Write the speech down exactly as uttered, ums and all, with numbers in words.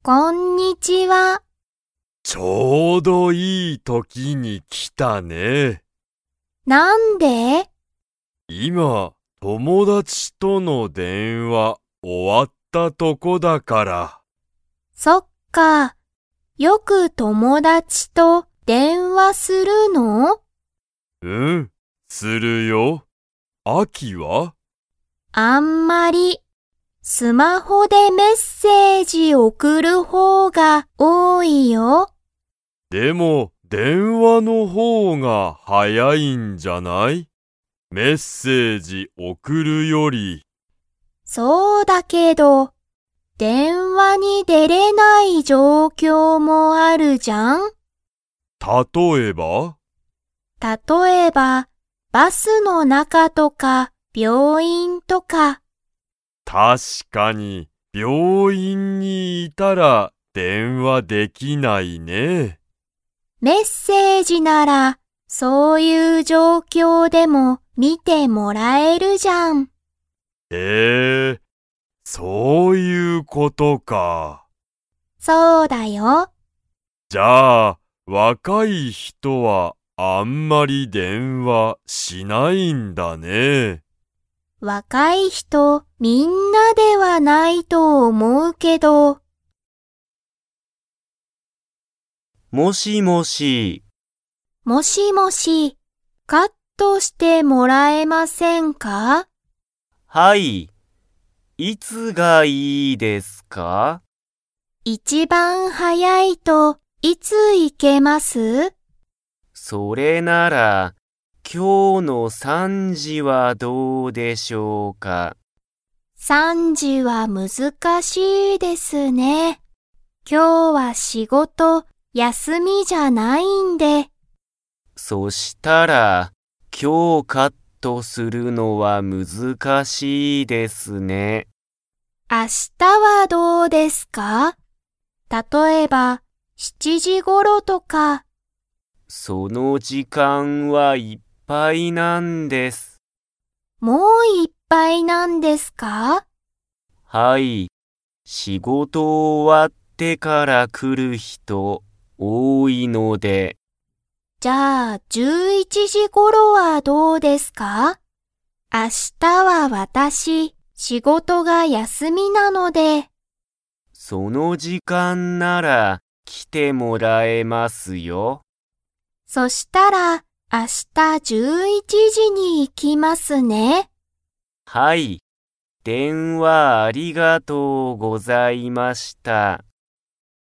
こんにちは。 ちょうどいい時に来たね。 なんで？ 今、友達との電話終わったとこだから。 そっか。よく友達と電話するの？ うん、するよ。あきは？ あんまり。スマホでメッセージ送る方が多いよ。 でも、電話の方が早いんじゃない？メッセージ送るより。 そうだけど、電話に出れない状況もあるじゃん？ 例えば？ 例えば、バスの中とか病院とか。 確かに、病院にいたら電話できないね。 メッセージなら、そういう状況でも見てもらえるじゃん。 へえ、そういうことか。 そうだよ。 じゃあ、若い人はあんまり電話しないんだね。 若い人みんなではないと思うけど。 もしもし。 もしもし、カットしてもらえませんか？ はい。いつがいいですか？ 一番早いといつ行けます？ それなら、今日のさんじはどうでしょうか？ さんじは難しいですね。今日は仕事休みじゃないんで。 そしたら、今日カットするのは難しいですね。 明日はどうですか？例えば、しちじ頃とか。 その時間はいっぱいなんです。 もういっぱいなんですか？ はい。仕事終わってから来る人多いので。 じゃあ、じゅういちじ頃はどうですか？明日は私、仕事が休みなので。 その時間なら来てもらえますよ。 そしたら、明日じゅういちじに行きますね。 はい。電話ありがとうございました。